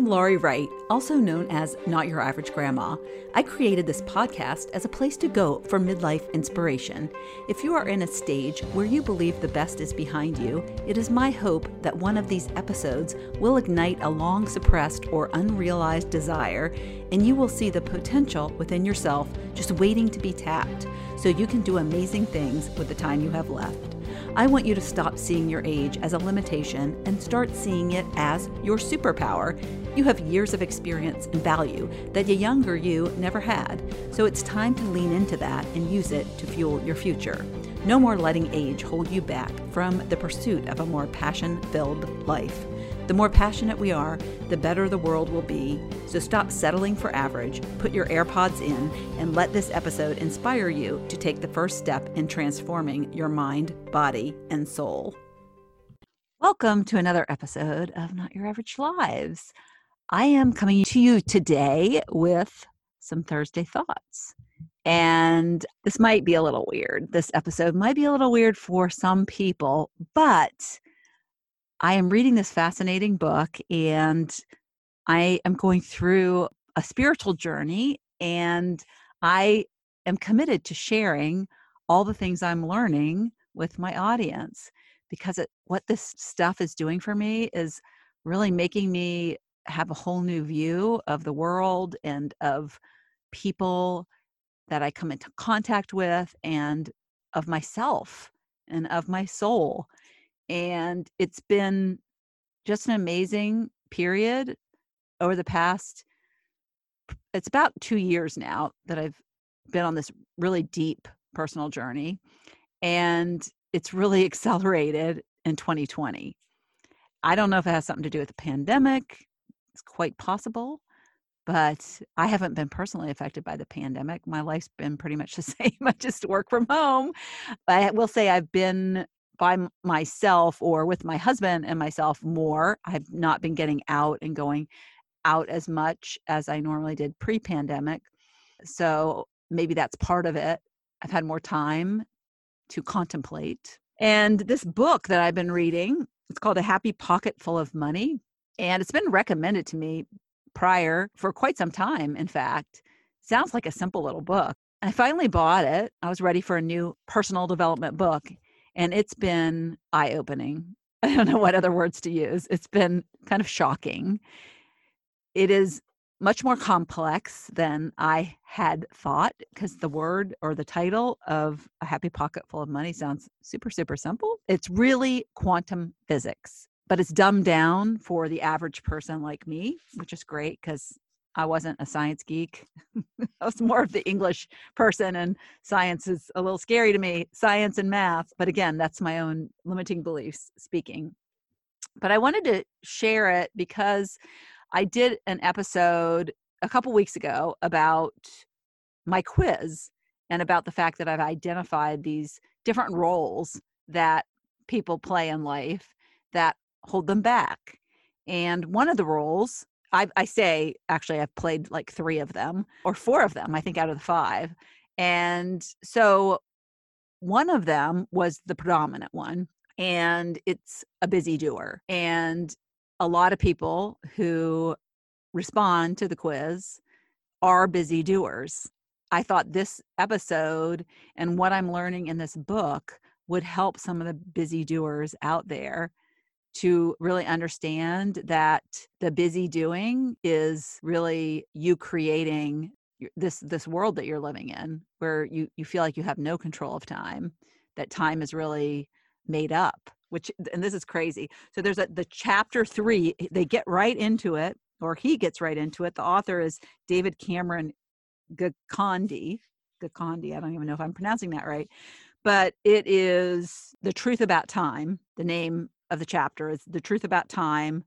I'm Laurie Wright, also known as Not Your Average Grandma. I created this podcast as a place to go for midlife inspiration. If you are in a stage where you believe the best is behind you, it is my hope that one of these episodes will ignite a long suppressed or unrealized desire, and you will see the potential within yourself just waiting to be tapped, so you can do amazing things with the time you have left. I want you to stop seeing your age as a limitation and start seeing it as your superpower. You have years of experience and value that the younger you never had, so it's time to lean into that and use it to fuel your future. No more letting age hold you back from the pursuit of a more passion-filled life. The more passionate we are, the better the world will be. So stop settling for average, put your AirPods in, and let this episode inspire you to take the first step in transforming your mind, body, and soul. Welcome to another episode of Not Your Average Lives. I am coming to you today with some Thursday thoughts. And this might be a little weird. This episode might be a little weird for some people, but I am reading this fascinating book and I am going through a spiritual journey, and I am committed to sharing all the things I'm learning with my audience, because what this stuff is doing for me is really making me have a whole new view of the world and of people that I come into contact with, and of myself and of my soul. And it's been just an amazing period over the past, it's about 2 years now that I've been on this really deep personal journey. And it's really accelerated in 2020. I don't know if it has something to do with the pandemic. It's quite possible, but I haven't been personally affected by the pandemic. My life's been pretty much the same. I just work from home. I will say I've been by myself or with my husband and myself more. I've not been getting out and going out as much as I normally did pre-pandemic. So maybe that's part of it. I've had more time to contemplate. And this book that I've been reading, it's called A Happy Pocket Full of Money. And it's been recommended to me prior for quite some time, in fact. Sounds like a simple little book. I finally bought it. I was ready for a new personal development book. And it's been eye-opening. I don't know what other words to use. It's been kind of shocking. It is much more complex than I had thought, because the word or the title of A Happy Pocket Full of Money sounds super, super simple. It's really quantum physics, but it's dumbed down for the average person like me, which is great because I wasn't a science geek. I was more of the English person, and science is a little scary to me, science and math. But again, that's my own limiting beliefs speaking. But I wanted to share it because I did an episode a couple weeks ago about my quiz and about the fact that I've identified these different roles that people play in life that hold them back. And one of the roles, I say, actually, I've played like 3 of them or 4 of them, I think, out of the 5. And so one of them was the predominant one, and it's a busy doer. And a lot of people who respond to the quiz are busy doers. I thought this episode and what I'm learning in this book would help some of the busy doers out there to really understand that the busy doing is really you creating this world that you're living in, where you feel like you have no control of time, that time is really made up, and this is crazy. So there's the chapter 3, they get right into it, or he gets right into it. The author is David Cameron Gikandi. I don't even know if I'm pronouncing that right, but it is The Truth About Time. The name of the chapter is The Truth About Time,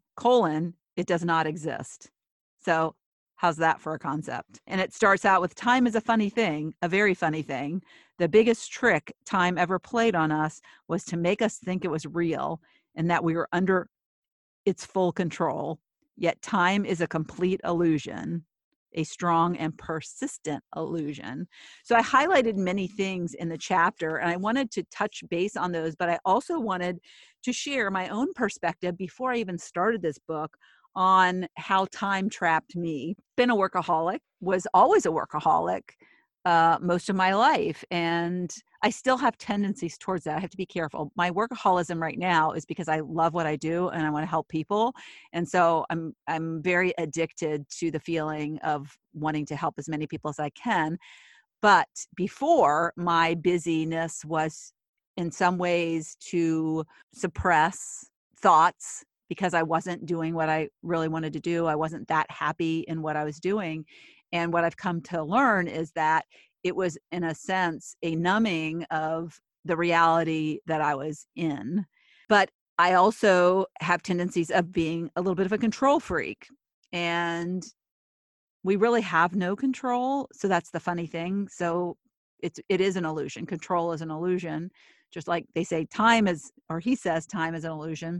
it does not exist. So how's that for a concept? And it starts out with, time is a funny thing, a very funny thing. The biggest trick time ever played on us was to make us think it was real and that we were under its full control. Yet time is a complete illusion, a strong and persistent illusion. So I highlighted many things in the chapter, and I wanted to touch base on those, but I also wanted to share my own perspective before I even started this book on how time trapped me. Been a workaholic, was always a workaholic most of my life. And I still have tendencies towards that. I have to be careful. My workaholism right now is because I love what I do and I want to help people. And so I'm very addicted to the feeling of wanting to help as many people as I can. But before, my busyness was in some ways to suppress thoughts because I wasn't doing what I really wanted to do. I wasn't that happy in what I was doing. And what I've come to learn is that it was, in a sense, a numbing of the reality that I was in. But I also have tendencies of being a little bit of a control freak. And we really have no control. So that's the funny thing. So it is an illusion. Control is an illusion. Just like they say time is, or he says time is an illusion.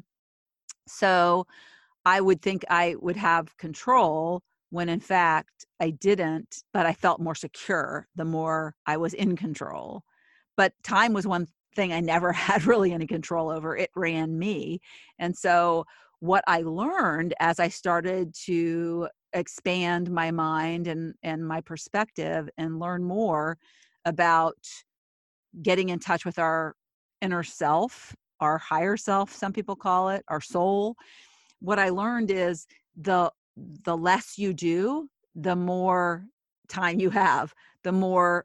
So I would think I would have control when in fact I didn't, but I felt more secure the more I was in control. But time was one thing I never had really any control over. It ran me. And so what I learned as I started to expand my mind and my perspective and learn more about getting in touch with our inner self, our higher self, some people call it, our soul. What I learned is the less you do, the more time you have, the more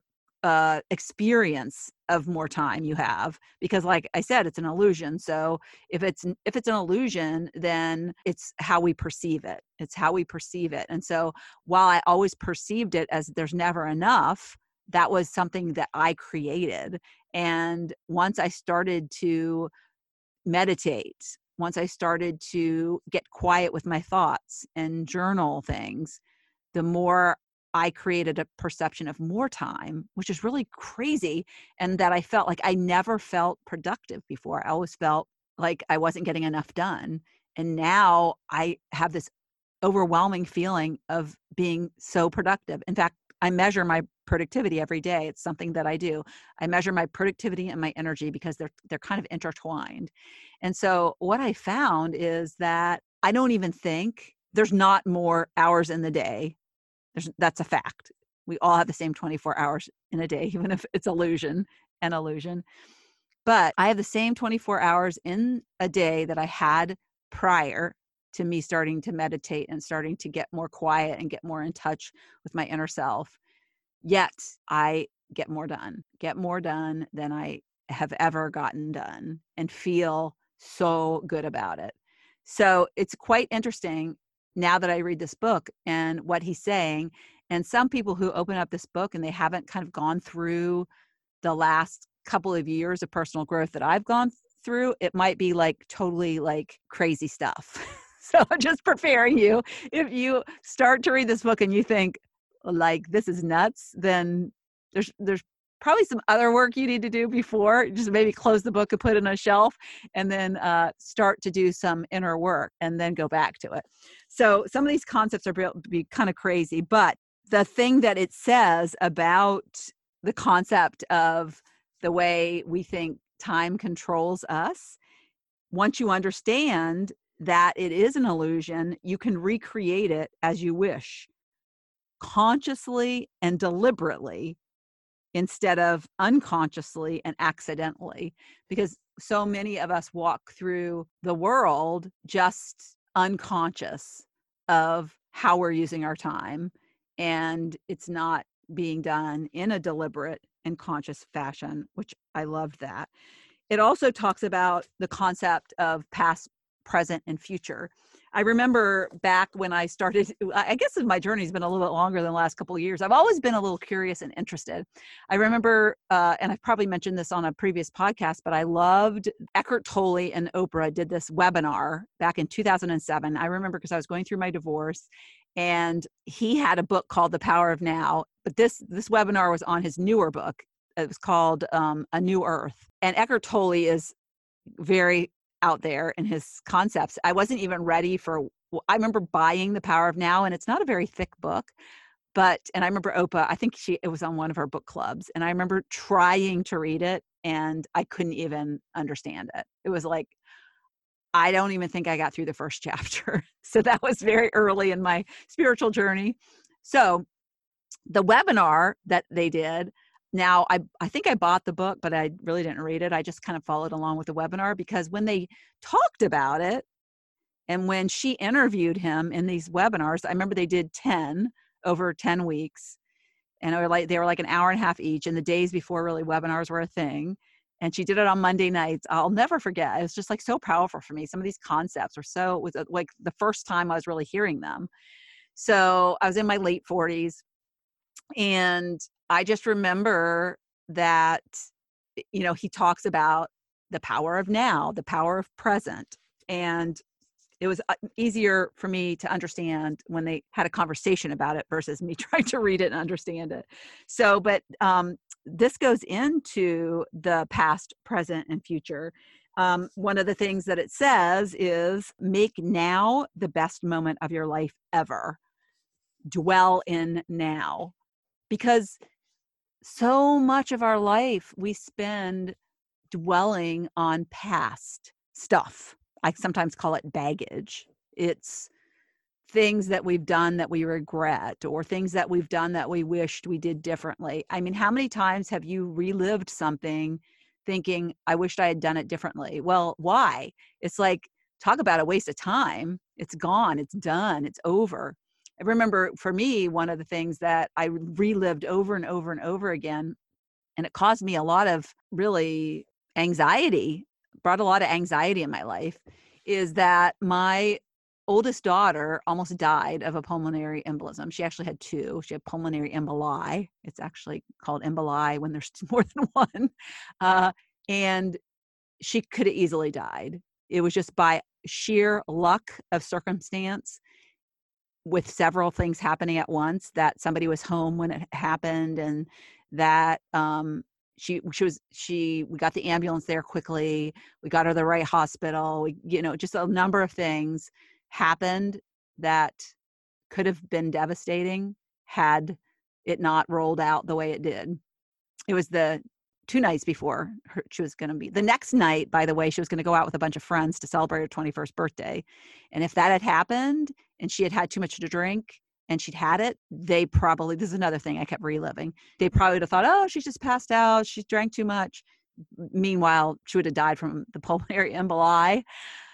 experience of more time you have, because like I said, it's an illusion. So if it's an illusion, then it's how we perceive it. It's how we perceive it. And so while I always perceived it as there's never enough, that was something that I created. And once I started to meditate, once I started to get quiet with my thoughts and journal things, the more I created a perception of more time, which is really crazy. And that I felt like I never felt productive before. I always felt like I wasn't getting enough done. And now I have this overwhelming feeling of being so productive. In fact, I measure my productivity every day. It's something that I do. I measure my productivity and my energy because they're kind of intertwined. And so what I found is that I don't even think there's not more hours in the day. That's a fact. We all have the same 24 hours in a day, even if it's an illusion. But I have the same 24 hours in a day that I had prior to me starting to meditate and starting to get more quiet and get more in touch with my inner self. Yet I get more done than I have ever gotten done, and feel so good about it. So it's quite interesting now that I read this book and what he's saying. And some people who open up this book and they haven't kind of gone through the last couple of years of personal growth that I've gone through, it might be like totally like crazy stuff. So just preparing you, if you start to read this book and you think like this is nuts, then there's probably some other work you need to do before. Just maybe close the book and put it on a shelf, and then start to do some inner work and then go back to it. So some of these concepts are built to be kind of crazy, but the thing that it says about the concept of the way we think time controls us, once you understand that it is an illusion, you can recreate it as you wish, consciously and deliberately, instead of unconsciously and accidentally, because so many of us walk through the world just unconscious of how we're using our time, and it's not being done in a deliberate and conscious fashion, which I loved that. It also talks about the concept of past, present, and future. I remember back when I started, I guess my journey has been a little bit longer than the last couple of years. I've always been a little curious and interested. I remember, and I've probably mentioned this on a previous podcast, but I loved Eckhart Tolle and Oprah did this webinar back in 2007. I remember because I was going through my divorce, and he had a book called The Power of Now, but this webinar was on his newer book. It was called A New Earth. And Eckhart Tolle is very out there in his concepts. I wasn't even ready for, I remember buying The Power of Now, and it's not a very thick book, and I remember Oprah, I think it was on one of her book clubs, and I remember trying to read it and I couldn't even understand it. It was like, I don't even think I got through the first chapter. So that was very early in my spiritual journey. So the webinar that they did, now I think I bought the book, but I really didn't read it. I just kind of followed along with the webinar, because when they talked about it and when she interviewed him in these webinars, I remember they did 10 over 10 weeks. And they were like an hour and a half each, in the days before really webinars were a thing. And she did it on Monday nights. I'll never forget. It was just like so powerful for me. Some of these concepts were it was like the first time I was really hearing them. So I was in my late 40s, and I just remember that, he talks about the power of now, the power of present. And it was easier for me to understand when they had a conversation about it versus me trying to read it and understand it. So, but this goes into the past, present, and future. One of the things that it says is, make now the best moment of your life ever. Dwell in now. Because so much of our life we spend dwelling on past stuff. I sometimes call it baggage. It's things that we've done that we regret, or things that we've done that we wished we did differently. I mean, how many times have you relived something thinking, I wished I had done it differently? Well, why? It's like, talk about a waste of time. It's gone. It's done. It's over. I remember for me, one of the things that I relived over and over and over again, and it caused me a lot of really anxiety, brought a lot of anxiety in my life, is that my oldest daughter almost died of a pulmonary embolism. She actually had two. She had pulmonary emboli. It's actually called emboli when there's more than one. And she could have easily died. It was just by sheer luck of circumstance, with several things happening at once, that somebody was home when it happened, and that we got the ambulance there quickly. We got her to the right hospital. Just a number of things happened that could have been devastating had it not rolled out the way it did. It was the 2 nights before she was going to be. The next night, by the way, she was going to go out with a bunch of friends to celebrate her 21st birthday. And if that had happened and she had had too much to drink and she'd had it, this is another thing I kept reliving. They probably would have thought, oh, she's just passed out. She drank too much. Meanwhile, she would have died from the pulmonary emboli.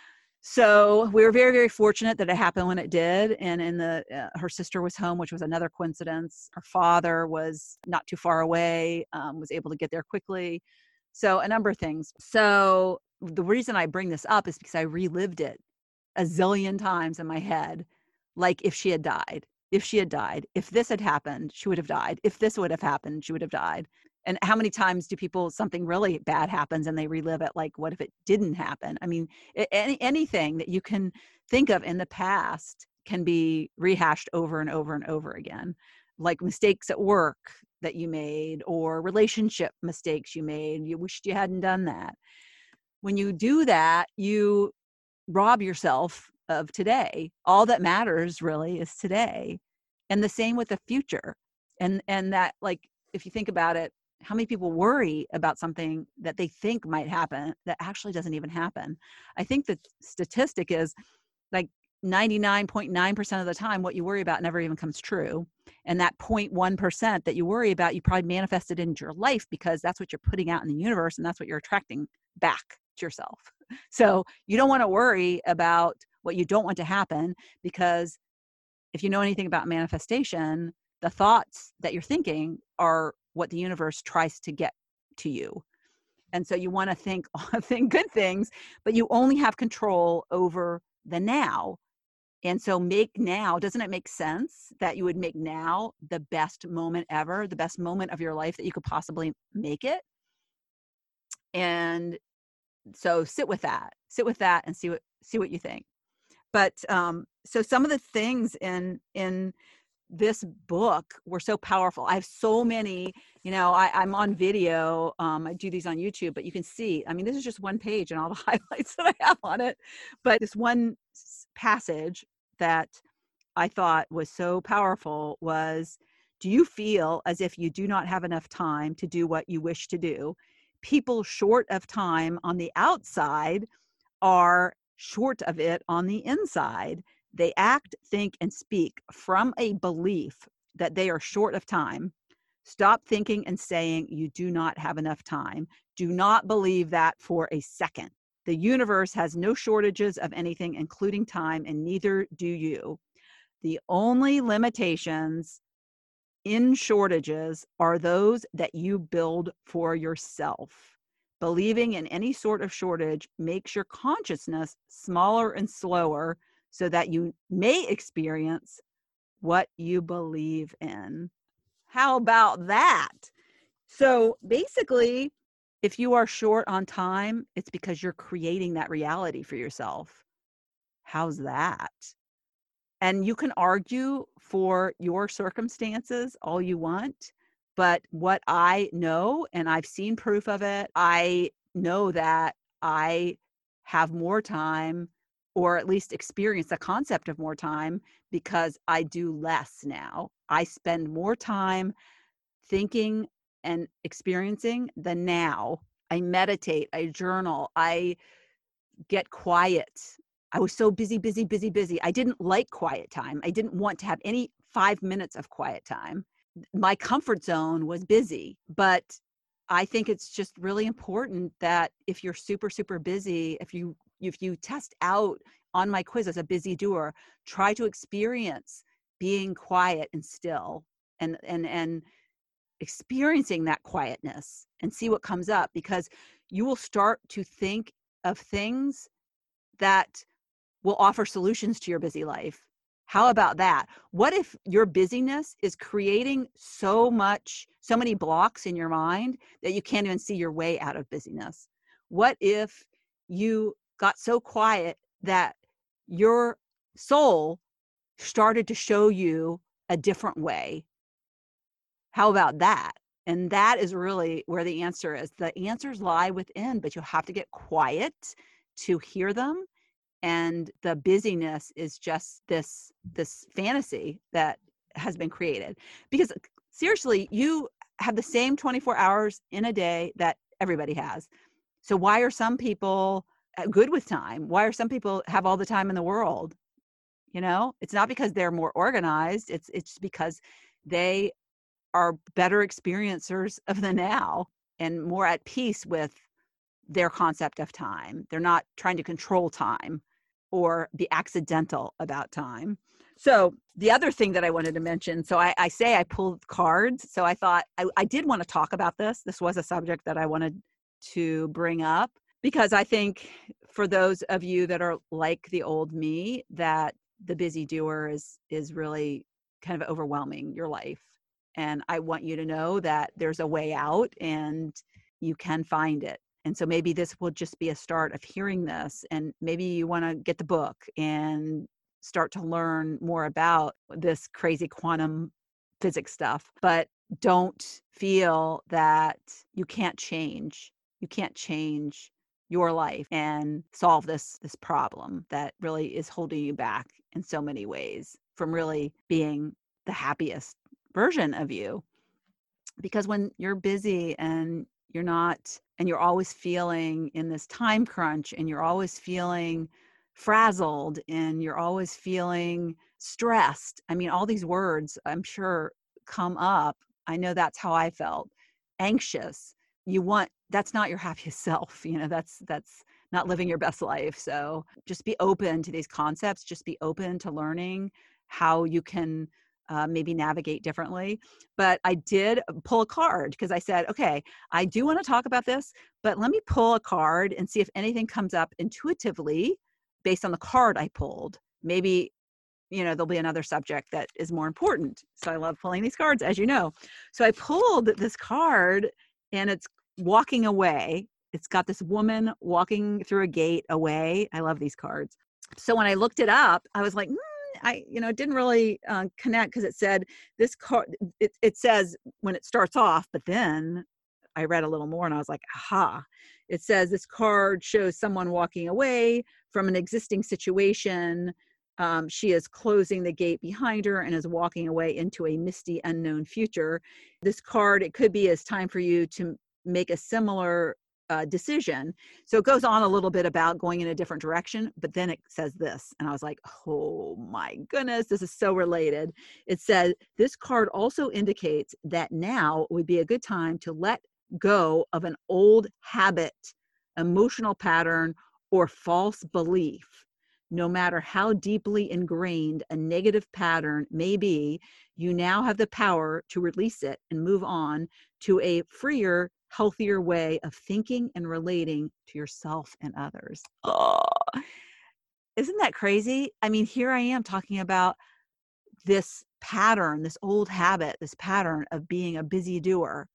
So we were very, very fortunate that it happened when it did. And her sister was home, which was another coincidence. Her father was not too far away, was able to get there quickly. So a number of things. So the reason I bring this up is because I relived it a zillion times in my head. Like, if she had died, if this had happened, she would have died. If this would have happened, she would have died. And how many times do something really bad happens and they relive it? Like, what if it didn't happen? I mean, anything that you can think of in the past can be rehashed over and over and over again. Like mistakes at work that you made, or relationship mistakes you made. You wished you hadn't done that. When you do that, you rob yourself of today. All that matters really is today. And the same with the future. And that, like, if you think about it, how many people worry about something that they think might happen that actually doesn't even happen? I think the statistic is like 99.9% of the time, what you worry about never even comes true. And that 0.1% that you worry about, you probably manifested into your life, because that's what you're putting out in the universe, and that's what you're attracting back to yourself. So you don't want to worry about what you don't want to happen, because if you know anything about manifestation, the thoughts that you're thinking are what the universe tries to get to you. And so you want to think good things, but you only have control over the now. And so doesn't it make sense that you would make now the best moment ever, the best moment of your life that you could possibly make it? And so sit with that and see what you think. But so some of the things in this book were so powerful. I have so many, I'm on video. I do these on YouTube, but you can see, I mean, this is just one page and all the highlights that I have on it. But this one passage that I thought was so powerful was, do you feel as if you do not have enough time to do what you wish to do? People short of time on the outside are short of it on the inside. They act, think, and speak from a belief that they are short of time. Stop thinking and saying you do not have enough time. Do not believe that for a second. The universe has no shortages of anything, including time, and neither do you. The only limitations in shortages are those that you build for yourself. Believing in any sort of shortage makes your consciousness smaller and slower so that you may experience what you believe in. How about that? So basically, if you are short on time, it's because you're creating that reality for yourself. How's that? And you can argue for your circumstances all you want, but what I know, and I've seen proof of it, I know that I have more time, or at least experience the concept of more time, because I do less now. I spend more time thinking and experiencing than now. I meditate, I journal, I get quiet. I was so busy, busy, busy, busy. I didn't like quiet time. I didn't want to have any 5 minutes of quiet time. My comfort zone was busy, but I think it's just really important that if you're super, super busy, if you test out on my quiz as a busy doer, try to experience being quiet and still and experiencing that quietness and see what comes up, because you will start to think of things that will offer solutions to your busy life. How about that? What if your busyness is creating so many blocks in your mind that you can't even see your way out of busyness? What if you got so quiet that your soul started to show you a different way? How about that? And that is really where the answer is. The answers lie within, but you have to get quiet to hear them. And the busyness is just this fantasy that has been created. Because seriously, you have the same 24 hours in a day that everybody has. So why are some people good with time? Why are some people have all the time in the world? You know, it's not because they're more organized. It's because they are better experiencers of the now and more at peace with their concept of time. They're not trying to control time or be accidental about time. So the other thing that I wanted to mention, so I say I pulled cards. So I thought I did want to talk about this. This was a subject that I wanted to bring up, because I think for those of you that are like the old me, that the busy doer is really kind of overwhelming your life. And I want you to know that there's a way out and you can find it. And so maybe this will just be a start of hearing this, and maybe you want to get the book and start to learn more about this crazy quantum physics stuff. But don't feel that you can't change. You can't change your life and solve this problem that really is holding you back in so many ways from really being the happiest version of you. Because when you're busy and you're always feeling in this time crunch, and you're always feeling frazzled, and you're always feeling stressed. I mean, all these words I'm sure come up. I know that's how I felt. Anxious. That's not your happiest self. You know, that's not living your best life. So just be open to these concepts. Just be open to learning how you can maybe navigate differently. But I did pull a card because I said, okay, I do want to talk about this, but let me pull a card and see if anything comes up intuitively based on the card I pulled. Maybe, there'll be another subject that is more important. So I love pulling these cards, as you know. So I pulled this card, and it's walking away. It's got this woman walking through a gate away. I love these cards. So when I looked it up, I was like, it didn't really connect, because it said this card, it says when it starts off, but then I read a little more and I was like, aha, it says this card shows someone walking away from an existing situation. She is closing the gate behind her and is walking away into a misty, unknown future. This card, it could be as time for you to make a similar decision. So it goes on a little bit about going in a different direction, but then it says this. And I was like, oh my goodness, this is so related. It said, this card also indicates that now would be a good time to let go of an old habit, emotional pattern, or false belief. No matter how deeply ingrained a negative pattern may be, you now have the power to release it and move on to a freer, healthier way of thinking and relating to yourself and others. Oh, isn't that crazy? I mean, here I am talking about this pattern, this old habit, this pattern of being a busy doer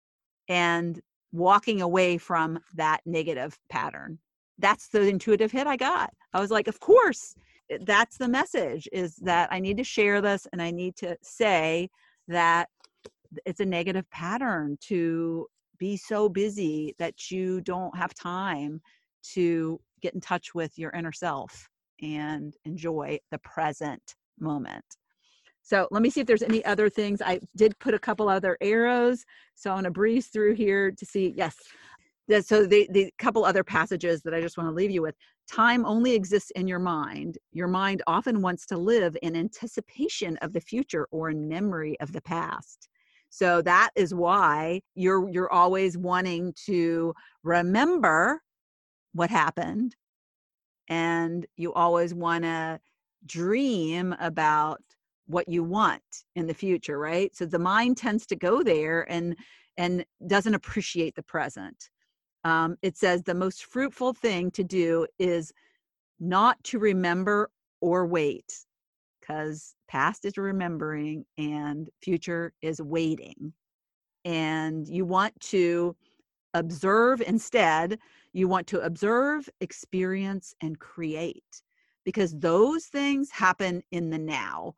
and walking away from that negative pattern. That's the intuitive hit I got. I was like, of course, that's the message, is that I need to share this and I need to say that it's a negative pattern to be so busy that you don't have time to get in touch with your inner self and enjoy the present moment. So let me see if there's any other things. I did put a couple other arrows, so I'm going to breeze through here to see. Yes. So the couple other passages that I just want to leave you with. Time only exists in your mind. Your mind often wants to live in anticipation of the future or in memory of the past. So that is why you're always wanting to remember what happened, and you always want to dream about what you want in the future, right? So the mind tends to go there and doesn't appreciate the present. It says the most fruitful thing to do is not to remember or wait, because past is remembering and future is waiting. And you want to observe instead. You want to observe, experience, and create, because those things happen in the now.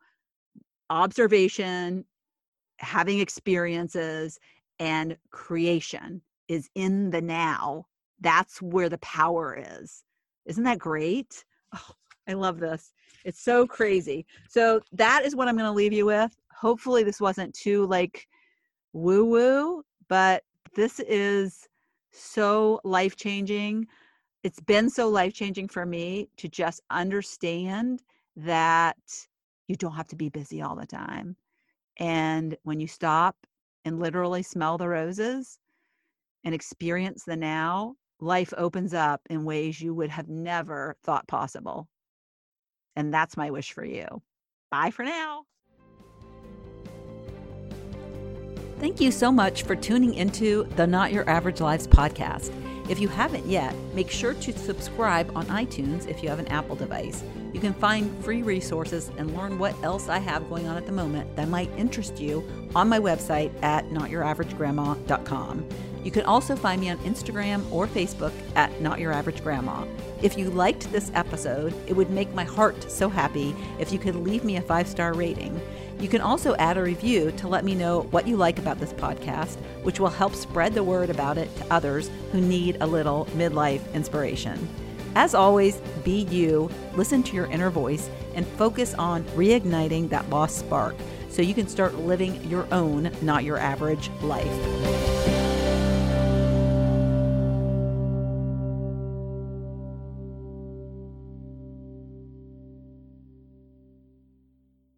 Observation, having experiences, and creation is in the now. That's where the power is. Isn't that great? Oh, I love this. It's so crazy. So that is what I'm going to leave you with. Hopefully this wasn't too like woo-woo, but this is so life-changing. It's been so life-changing for me to just understand that you don't have to be busy all the time. And when you stop and literally smell the roses and experience the now, life opens up in ways you would have never thought possible. And that's my wish for you. Bye for now. Thank you so much for tuning into the Not Your Average Lives podcast. If you haven't yet, make sure to subscribe on iTunes if you have an Apple device. You can find free resources and learn what else I have going on at the moment that might interest you on my website at notyouraverage.grandma.com. You can also find me on Instagram or Facebook at notyouraverage.grandma. If you liked this episode, it would make my heart so happy if you could leave me a 5-star rating. You can also add a review to let me know what you like about this podcast, which will help spread the word about it to others who need a little midlife inspiration. As always, be you, listen to your inner voice, and focus on reigniting that lost spark so you can start living your own Not Your Average life.